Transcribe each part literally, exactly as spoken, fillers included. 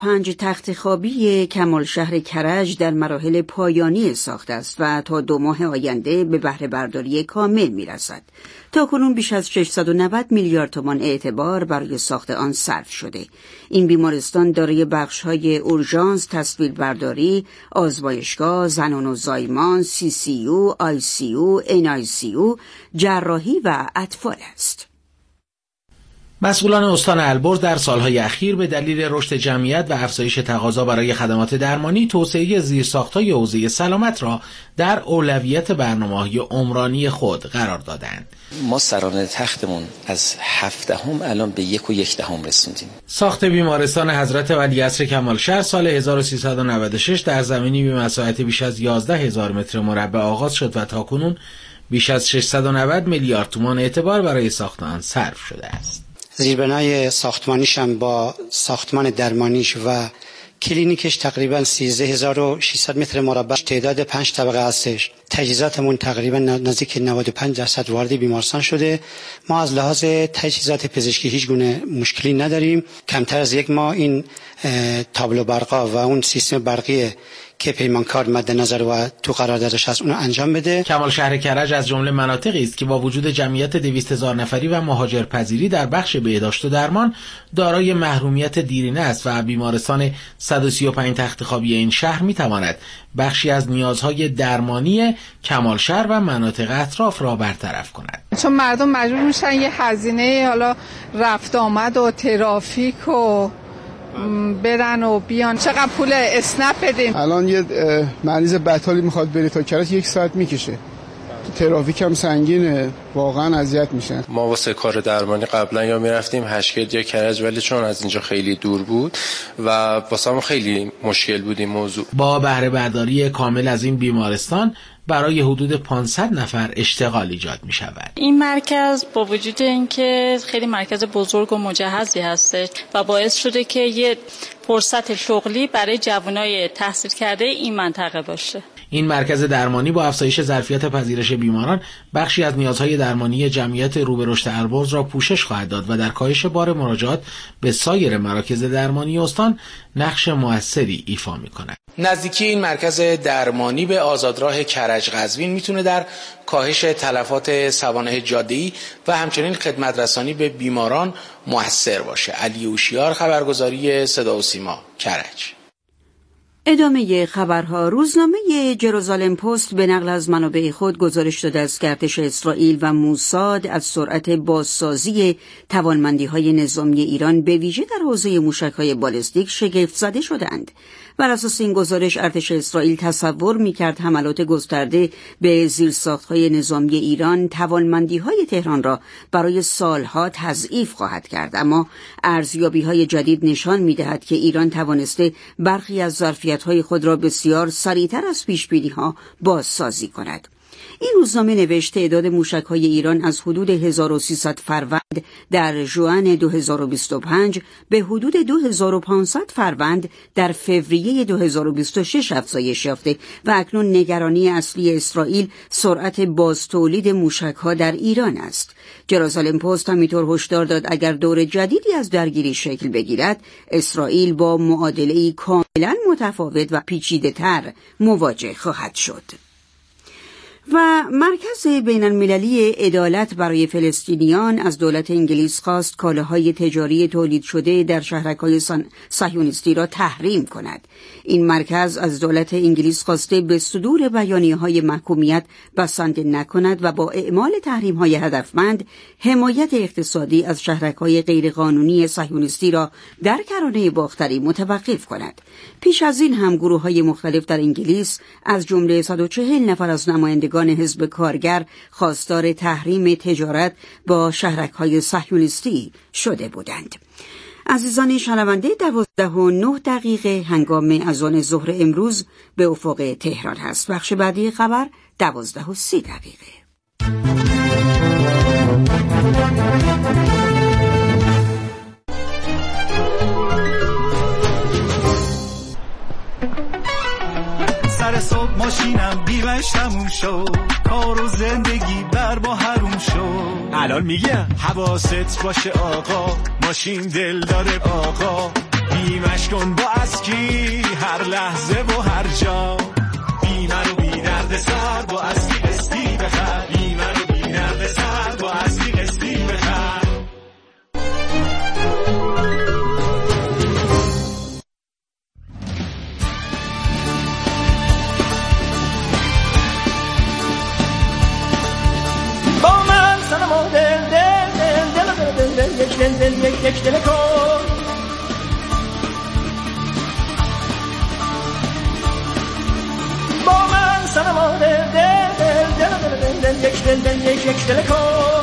پنج تخت خوابی کمالشهر کرج در مراحل پایانی ساخت است و تا دو ماه آینده به بهره برداری کامل می‌رسد. تاکنون بیش از ششصد و نود میلیارد تومان اعتبار برای ساخت آن صرف شده. این بیمارستان دارای بخش‌های اورژانس، تصویربرداری، آزمایشگاه، زنان و زایمان، سی سی یو، آی سی یو، ان آی سی یو، جراحی و اطفال است. مسئولان استان البرز در سالهای اخیر به دلیل رشد جمعیت و افزایش تقاضا برای خدمات درمانی توسعه زیرساخت‌های حوزه سلامت را در اولویت برنامه‌های عمرانی خود قرار دادند. ما سرانه تختمون از هفدهم الان به یک و یک دهم رسوندیم. ساخت بیمارستان حضرت ولیعصر کمالشهر سال هزار و سیصد و نود و شش در زمینی به مساحت بیش از یازده هزار متر مربع آغاز شد و تاکنون بیش از ششصد و نود میلیارد تومان اعتبار برای ساخت آن صرف شده است. زیربنای ساختمانیش هم با ساختمان درمانیش و کلینیکش تقریبا سیزده هزار و ششصد متر مربع تعداد پنج طبقه هستش. تجهیزاتمون تقریبا نزدیک نود و پنج درصد وارد بیمارستان شده. ما از لحاظ تجهیزات پزشکی هیچ گونه مشکلی نداریم. کمتر از یک ماه این تابلو برقا و اون سیستم برقی که پیمانکار مد نظر و تو قراردادش هست اونو انجام بده. کمالشهر کرج از جمله مناطقی است که با وجود جمعیت دویست هزار نفری و مهاجرپذیری در بخش بهداشت و درمان دارای محرومیت دیرینه است و بیمارستان صد و سی و پنج تخت خوابی این شهر میتواند بخشی از نیازهای درمانی کمالشهر و مناطق اطراف را برطرف کند. چون مردم مجبور میشن یه هزینه حالا رفت آمد و ترافیک و برن و بیان چقدر پول اسنپ بدیم. الان یه مریض بطالی میخواد بره تا کرج یک ساعت میکشه. ترافیک هم سنگینه، واقعا اذیت میشن. ما واسه کار درمانی قبلا یا میرفتیم هشگرد یا کرج، ولی چون از اینجا خیلی دور بود و واسمون خیلی مشکل بود این موضوع. با بهره برداری کامل از این بیمارستان برای حدود پانصد نفر اشتغال ایجاد می شود. این مرکز با وجود اینکه خیلی مرکز بزرگ و مجهزی هستش و باعث شده که یه فرصت شغلی برای جوانای تحصیل کرده این منطقه باشه. این مرکز درمانی با افزایش ظرفیت پذیرش بیماران بخشی از نیازهای درمانی جمعیت رو به رشد البرز را پوشش خواهد داد و در کاهش بار مراجعات به سایر مراکز درمانی استان نقش موثری ایفا می‌کند. نزدیکی این مرکز درمانی به آزادراه کرج قزوین میتونه در کاهش تلفات سوانح جاده‌ای و همچنین خدمت رسانی به بیماران موثر باشه. علی هوشیار، خبرگزاری صدا و سیما، کرج. ادامه خبرها. روزنامه جروزالم پست به نقل از منابع خود گزارش داده است که ارتش اسرائیل و موساد از سرعت بازسازی توانمندی‌های نظامی ایران به ویژه در حوزه موشک‌های بالستیک شگفت زده شدند. بر اساس این گزارش ارتش اسرائیل تصور می‌کرد حملات گسترده به زیرساخت‌های نظامی ایران توانمندی‌های تهران را برای سالها تضعیف خواهد کرد، اما ارزیابی‌های جدید نشان می‌دهد که ایران توانسته برخی از ظرفیت‌های خود را بسیار سریعتر از پیش‌بینی‌ها بازسازی کند. این روزنامه نوشت تعداد موشک‌های ایران از حدود هزار و سیصد فروند در ژوئن دو هزار و بیست و پنج به حدود دو هزار و پانصد فروند در فوریه دو هزار و بیست و شش افزایش یافته و اکنون نگرانی اصلی اسرائیل سرعت بازتولید موشک‌ها در ایران است. جروزالم پست همینطور هشدار داد اگر دور جدیدی از درگیری شکل بگیرد، اسرائیل با معادله‌ای کاملاً متفاوت و پیچیده‌تر مواجه خواهد شد. و مرکز بین المللی عدالت برای فلسطینیان از دولت انگلیس خواست کالاهای تجاری تولید شده در شهرک‌های صهیونیستی را تحریم کند. این مرکز از دولت انگلیس خواسته به صدور بیانیه‌های محکومیت بسنده نکند و با اعمال تحریم‌های هدفمند حمایت اقتصادی از شهرک‌های غیرقانونی صهیونیستی را در کرانه باختری متوقف کند. پیش از این هم گروه‌های مختلف در انگلیس از جمله صد و چهل نفر از نمایندگان حزب کارگر خواستار تحریم تجارت با شهرک‌های صهیونیستی شده بودند. عزیزان شنونده، دوازده و نه دقیقه هنگام اذان ظهر امروز به افق تهران هست. بخش بعدی خبر دوازده و سی دقیقه. سر صبح ماشینم بیمش تموم شد، کار و زندگی بر با حروم شد. الان میگم حواست باشه آقا، ماشین دل داره آقا، بیمش کن با اسکی هر لحظه و هر جا، بی من و بی درد سر با اسکی قسطی بخر، بی من و بی درد سر با اسکی قسطی بخر. با من سنم و دل دل دل دل دل دل یک دل دل یک یک دل کن، با من سنم و دل دل دل دل دل دل یک دل دل یک یک دل کن.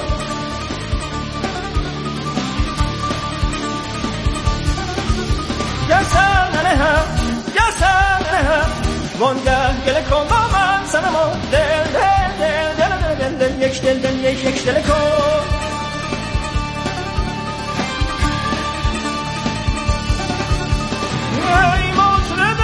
یا سنم هم یا سنم هم وانگه گل کن، با من سنم و دل دل دل دل دل دل یک دل دل یک یک دل کن. ای مطرب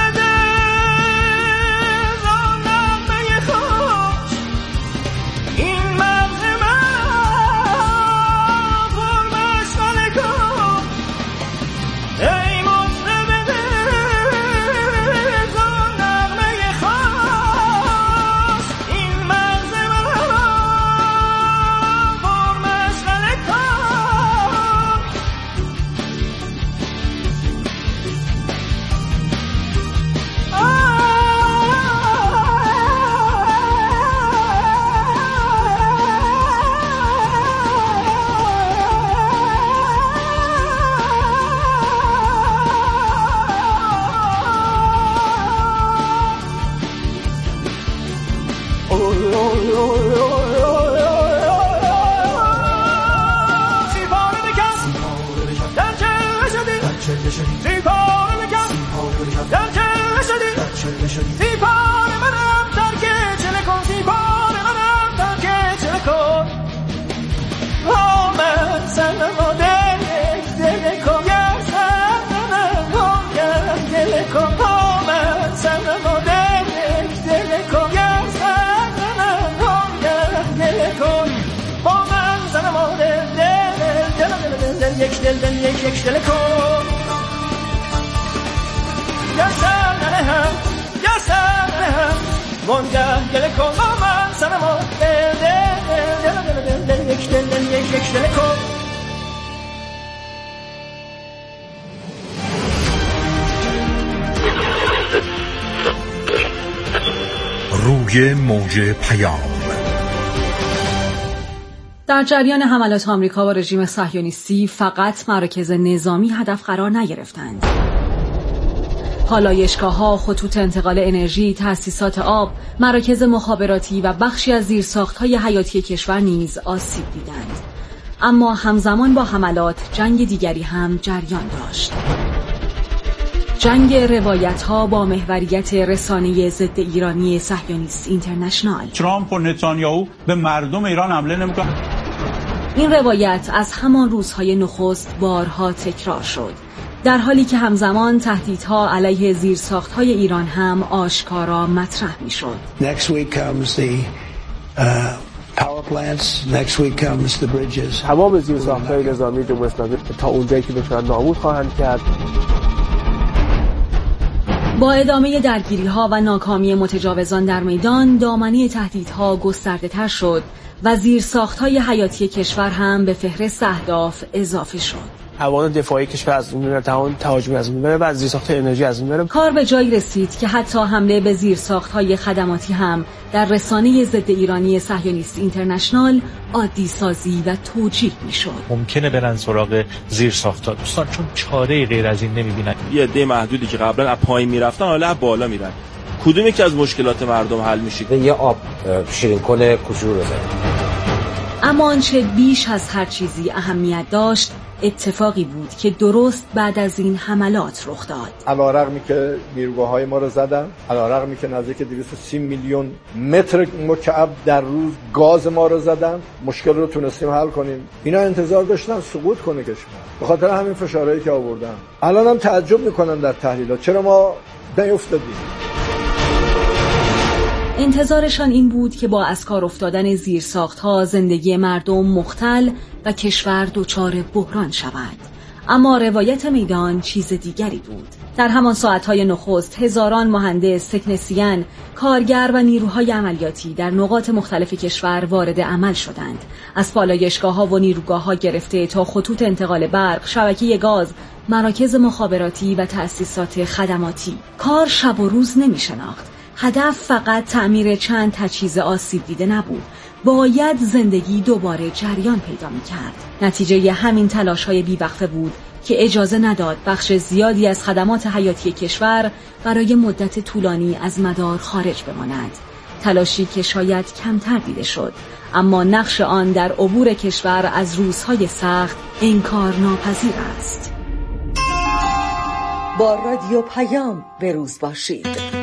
دل آن نغمه خوش، این مغز من پر مشغله کن. ای مطرب دل آن نغمه خوش، این مغز من پر مشغله کن. سیپار منم ترک چله کن، سیپار منم ترک چله کن. ها من سنم و دل دل کن، یا سنم و دل کن. ها من سنم و دل دل کن، یا سنم و دل کن. با من سنم و دل دل دل دل دل یک دل دل یک یک دل کن. یا سنم هم یا سنم وانگه گل کن، با من سنم و دل دل دل دل دل یک دل دل یک یک دل کن. روی موج پیام. در جریان حملات آمریکا و رژیم صهیونیستی فقط مراکز نظامی هدف قرار نگرفتند. پالایشگاه‌ها، خطوط انتقال انرژی، تأسیسات آب، مراکز مخابراتی و بخشی از زیرساخت‌های حیاتی کشور نیز آسیب دیدند. اما همزمان با حملات جنگ دیگری هم جریان داشت. جنگ روایت‌ها با محوریت رسانه ضد ایرانی صهیونیست اینترنشنال. ترامپ و نتانیاهو به مردم ایران حمله نمی‌کنند. این روایت از همان روزهای نخست بارها تکرار شد، در حالی که همزمان تهدیدها علیه زیرساخت‌های ایران هم آشکارا مطرح می‌شد. Next week comes the uh, power plants. Next week comes the bridges. تمام زیرساخت‌های نظامی جمهوری اسلامی تا اونجایی که بتونن نابود خواهند کرد. با ادامه درگیری‌ها و ناکامی متجاوزان در میدان، دامنه تهدیدها گسترده‌تر شد و زیرساخت‌های حیاتی کشور هم به فهرست اهداف اضافه شد. اوان دفاعی کشور از اون میره، توان تهاجمی از اون میره و زیرساخت انرژی از اون میره. کار به جایی رسید که حتی حمله به زیرساخت‌های خدماتی هم در رسانه ضد ایرانی صهیونیست اینترنشنال عادی سازی و توجیه میشد. ممکنه برن سراغ زیرساخت‌ها دوستان، چون چاره غیر از این نمیبینن. یه عده محدودی که قبلا از پایین میرفتن حالا بالا میرن. کدوم یکی از مشکلات مردم حل میشه؟ یه آب شیرین کنه کوچولو رو بزنه. اما آنچه بیش از هر چیزی اهمیت داشت اتفاقی بود که درست بعد از این حملات رخ داد. علیرغمی که نیروگاه‌های ما رو زدن، علیرغمی که نزدیک دویست و سی میلیون متر مکعب در روز گاز ما رو زدن، مشکل رو تونستیم حل کنیم. اینا انتظار داشتن سقوط کنه کشور، به خاطر همین فشارهایی که آوردن. الان هم تعجب میکنن در تحلیلات چرا ما نیفتادیم. انتظارشان این بود که با از کار افتادن زیرساخت‌ها زندگی مردم مختل و کشور دچار بحران شود. اما روایت میدان چیز دیگری بود. در همان ساعتهای نخست هزاران مهندس، تکنسین، کارگر و نیروهای عملیاتی در نقاط مختلف کشور وارد عمل شدند. از پالایشگاه‌ها و نیروگاه‌ها گرفته تا خطوط انتقال برق، شبکه گاز، مراکز مخابراتی و تأسیسات خدماتی. کار شب و روز نمی شناخت. هدف فقط تعمیر چند تجهیز آسیب دیده نبود. باید زندگی دوباره جریان پیدا می کرد. نتیجه همین تلاش‌های بی‌وقفه بود که اجازه نداد بخش زیادی از خدمات حیاتی کشور برای مدت طولانی از مدار خارج بماند. تلاشی که شاید کمتر دیده شد، اما نقش آن در عبور کشور از روزهای سخت انکارناپذیر است. با رادیو پیام به روز باشید.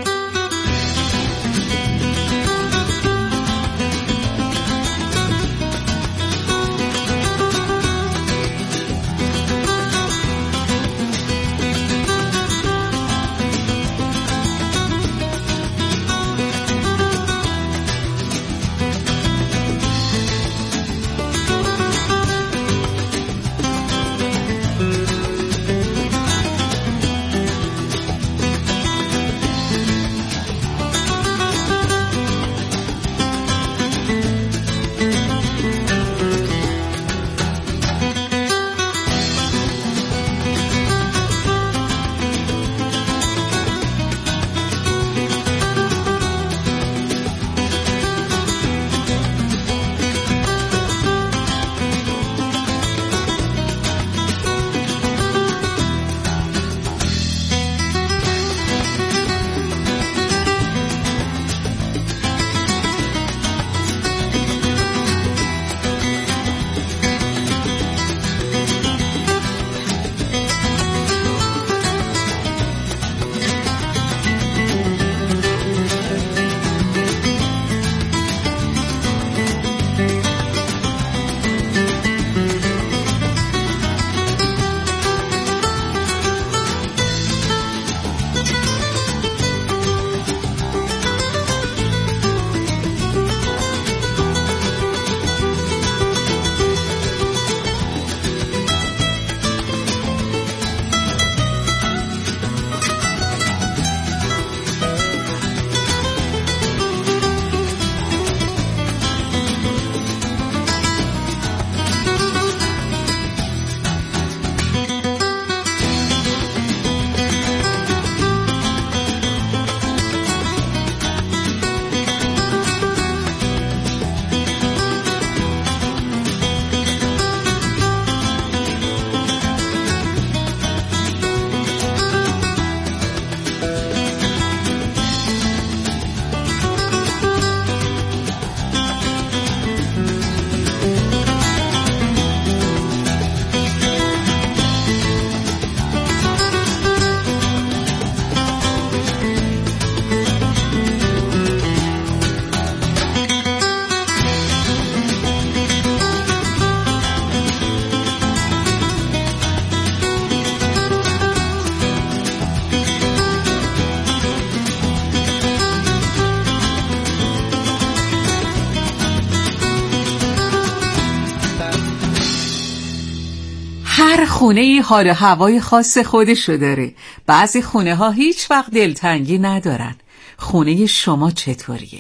هر خونه حال و هوای خاص خودشو داره. بعضی خونه ها هیچ وقت دلتنگی ندارن. خونه شما چطوریه؟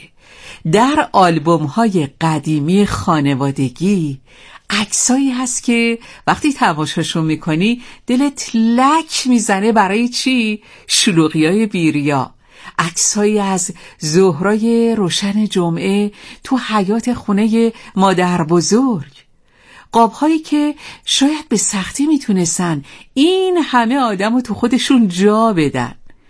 در آلبوم های قدیمی خانوادگی عکسایی هست که وقتی تماشاشون میکنی دلت لک میزنه. برای چی؟ شلوغی های بیریا. عکسایی از ظهرای روشن جمعه تو حیاط خونه مادر بزرگ. قاب‌هایی که شاید به سختی میتونستن این همه آدمو تو خودشون جا بدن.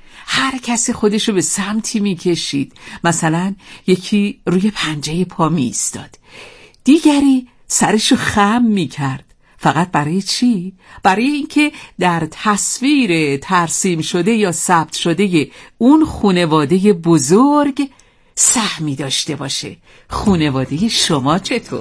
هر کسی خودشو به سمتی میکشید. مثلا یکی روی پنجه پا میایستاد، دیگری سرشو خم میکرد. فقط برای چی؟ برای اینکه در تصویر ترسیم شده یا ثبت شده اون خانواده بزرگ سهمی داشته باشه. خانواده شما چطور؟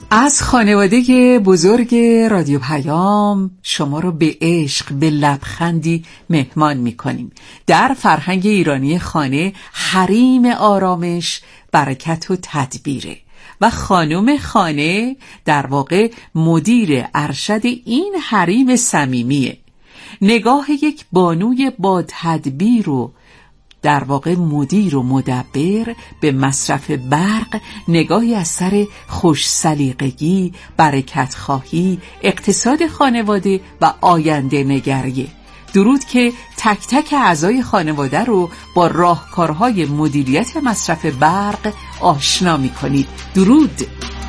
از خانواده بزرگ رادیو پیام شما رو به عشق، به لبخندی مهمان میکنیم. در فرهنگ ایرانی خانه حریم آرامش، برکت و تدبیره و خانم خانه در واقع مدیر ارشد این حریم صمیمیه. نگاه یک بانوی با تدبیر و در واقع مدیر و مدبر به مصرف برق نگاهی از سر خوش سلیقگی، برکت خواهی، اقتصاد خانواده و آینده نگریه. درود که تک تک اعضای خانواده رو با راهکارهای مدیریت مصرف برق آشنا می‌کنید. درود.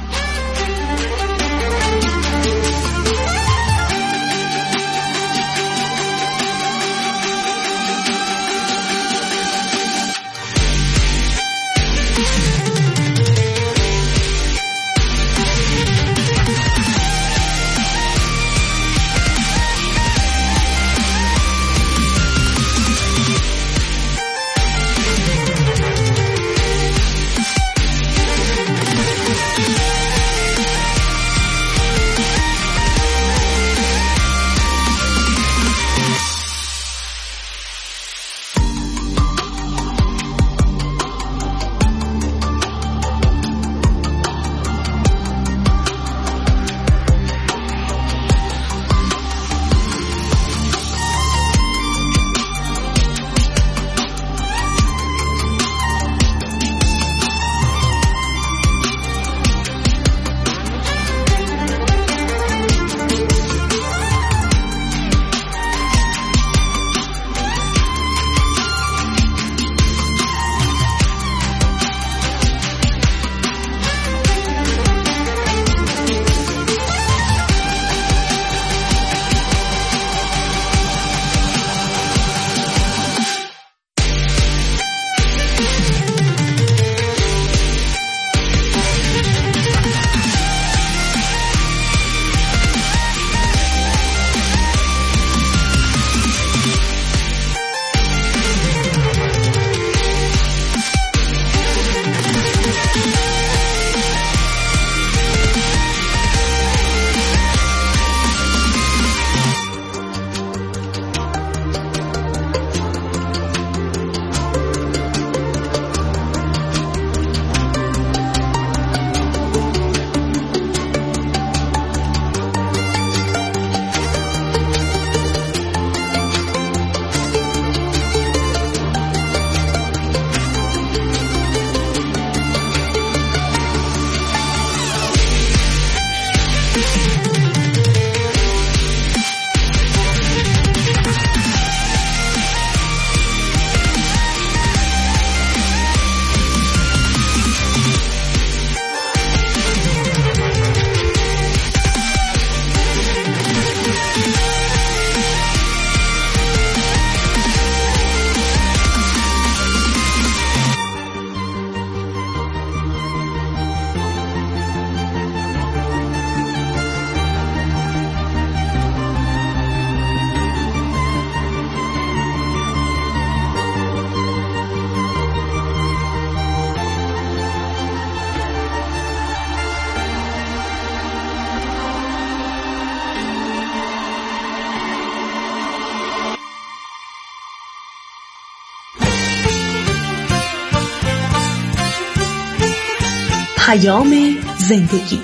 پیام زندگی.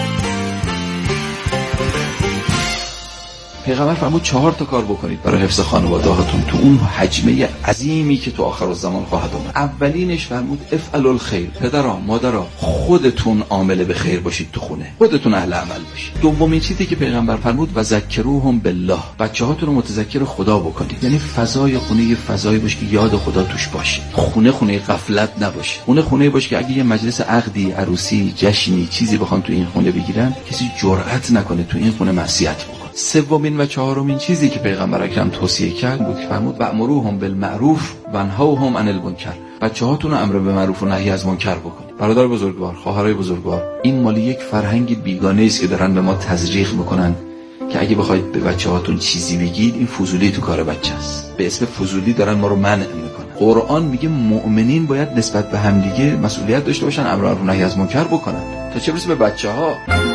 پیغمبر فرمود چهار تا کار بکنید برای حفظ خانواده هاتون تو اون حجمه عظیمی که تو آخر الزمان خواهد اومد. اولینش فرمود افعلوا الخیر. پدرها، مادرها، خودتون عامل به خیر باشید تو خونه. خودتون اهل عمل باشید. دومین چیزی که پیغمبر فرمود و ذکروهم بالله. بچه‌هاتون رو متذکر خدا بکنید. یعنی فضای خونه یه فضایی باشه که یاد خدا توش باشه. خونه خونه غفلت نباشه. خونه خونه باشه که اگه یه مجلس عقدی، عروسی، جشنی چیزی بخوان تو این خونه بگیرن، کسی جرئت نکنه تو این خونه معصیت بکنه. سومین و چهارمین چیزی که پیغمبر اکرم توصیه کرد بود که فرمود وأمروهم بالمعروف و انهوهم عن المنکر. بچه‌هاتون رو امر به معروف و نهی از منکر بکنید. برادر بزرگوار، خواهرای بزرگوار، این مال یک فرهنگ بیگانه است که دارن به ما تزریق میکنن که اگه بخواید به بچه‌هاتون چیزی بگید این فضولی تو کار بچه است. به اسم فضولی دارن ما رو منع میکنن. قرآن میگه مؤمنین باید نسبت به همدیگه مسئولیت داشته باشن، امر به نهی از منکر بکنن. تا چه برسه به بچه‌ها.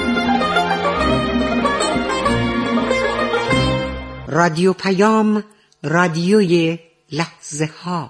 رادیو پیام، رادیوی لحظه ها.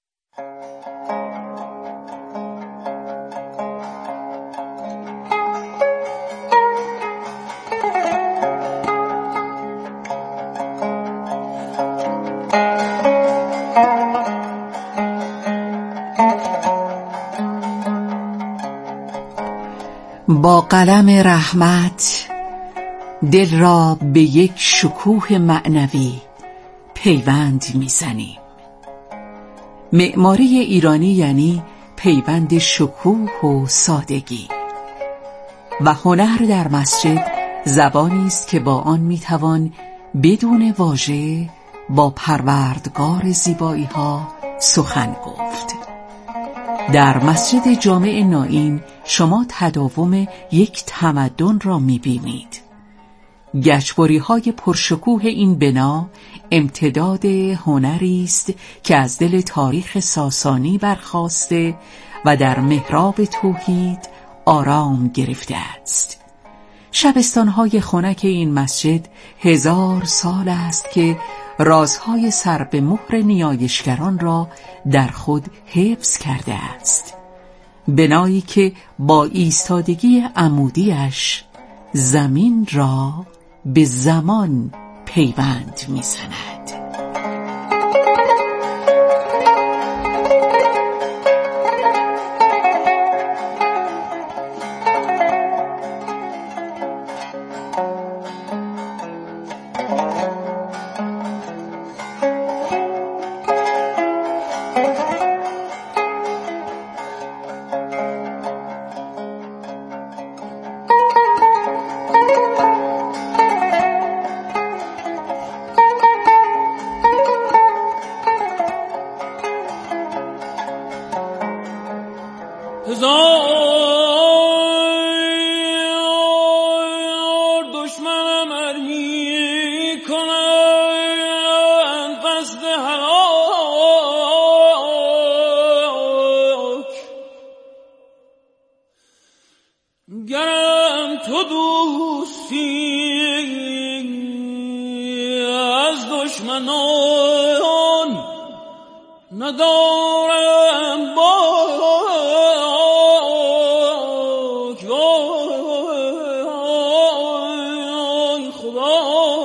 با قلم رحمت دل را به یک شکوه معنوی پیوند میزنیم. معماری ایرانی یعنی پیوند شکوه و سادگی و هنر در مسجد زبانی است که با آن میتوان بدون واژه با پروردگار زیبایی ها سخن گفت. در مسجد جامع نائین شما تداوم یک تمدن را می‌بینید. گچبری‌های پرشکوه این بنا امتداد هنری است که از دل تاریخ ساسانی برخاسته و در محراب توحید آرام گرفته است. شبستان‌های خنک این مسجد هزار سال است که رازهای سر به مهر نیایشگران را در خود حفظ کرده است. بنایی که با ایستادگی عمودیش زمین را به زمان پیوند می‌زند. گرم تو دوستی از دشمنان ندارم باک وای خدا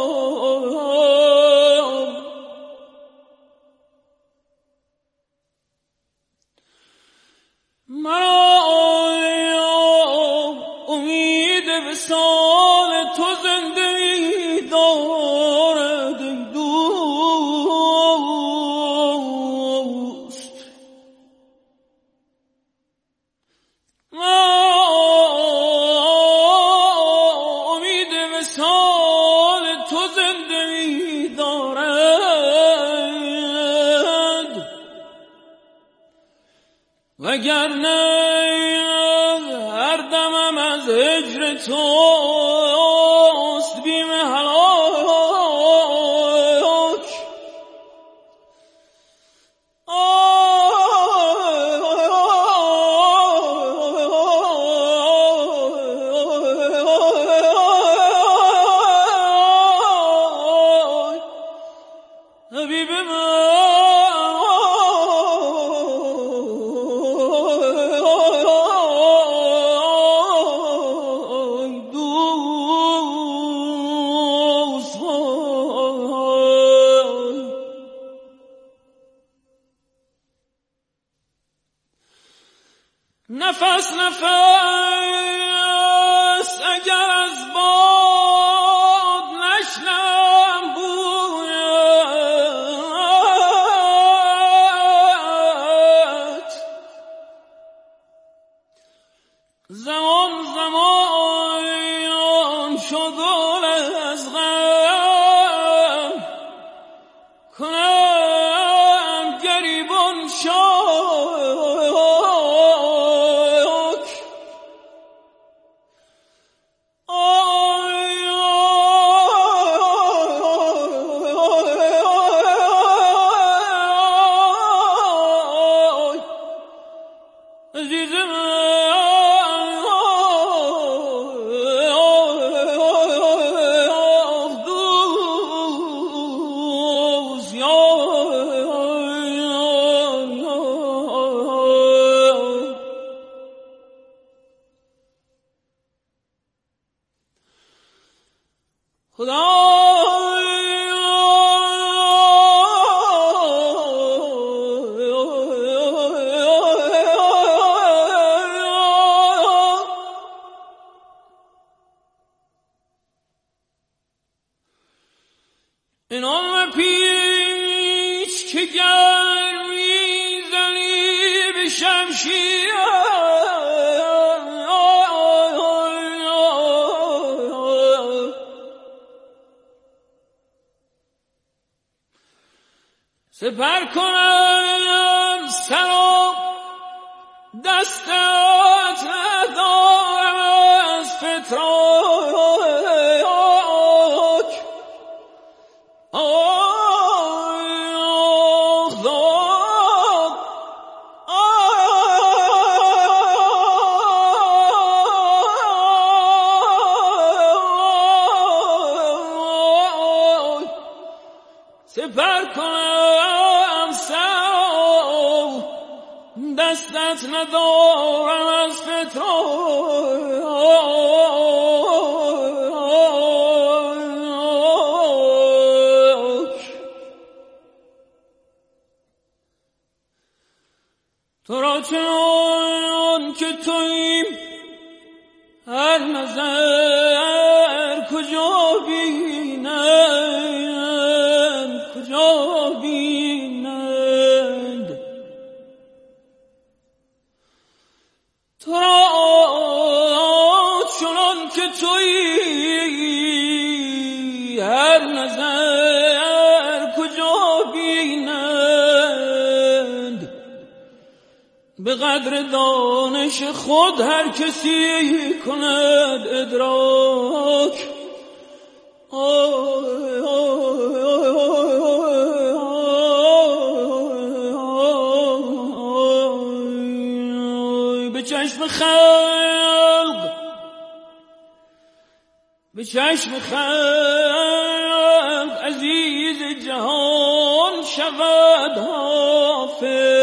مرا وصال تو زندگی دارد دوست. امید وصال تو زندگی دارد وگرنه هر دمم از هجر توست بیم هلاک. حبیب من نفس نفس اگر از باد نشنم بویت زمان زمان شغل از غم کنم گریبان شاد سپر کنم سر و دستت ندارم از فتراک آه داد آه سپر کنم سر و دستت ندارم از فتراک تو را چنان که توییم هر نظر کجا بینند کجا بینند تو را چنان که تویی هر نظر کجا بینند به قدر دانش خود هر کسی کند ادراک به چشم خلق به چشم خلق عزیز جهان شود حافظ